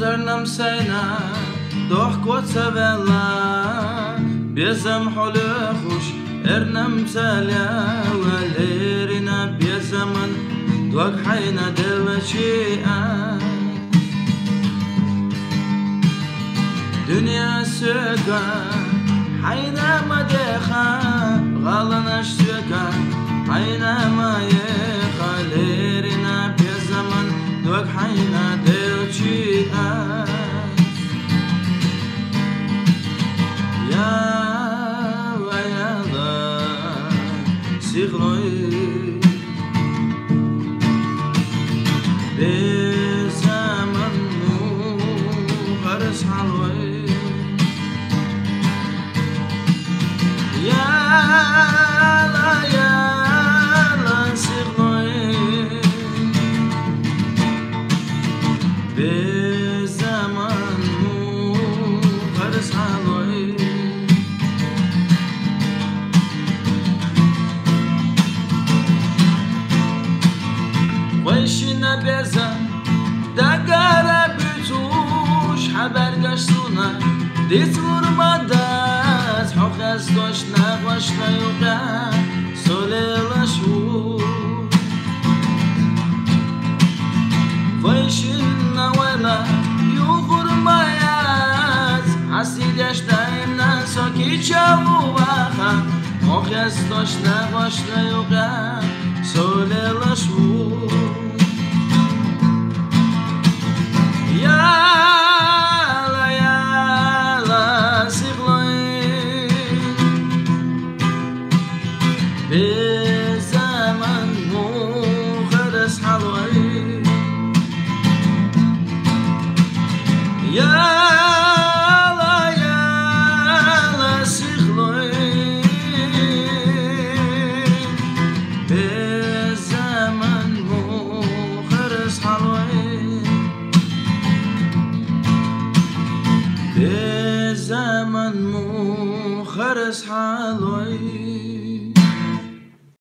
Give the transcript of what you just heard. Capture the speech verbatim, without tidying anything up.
زرنم سینا دوح کوتسا بلا بیزم حلو خوش ارنم تالیا وليرنا بيزمن دوك حينا دلشيئا دنيا سكا حينا ما دخا غالنا شكا حينا ما يخا ليرنا بيزمن دوك حينا دلشيئا يا سيغلوي بزمن غرس حلوي يا لا يا لا سيغلوي بزمن غرس حلوي ويشنا بيزا دقارة بتوش حبر قشتونا ديت ورمادات حوخز دوشنا وشنا يوقع سولي لشور ويشنا ولا يوغر مايات حسيد يشتايمنا سوكي چاو باخا حوخز دوشنا وشنا يوقع سولي لشور بزمن مو غرس حلوي يا لا يا لا سيغلوي بزمن مو غرس حلوي بزمن مو غرس حلوي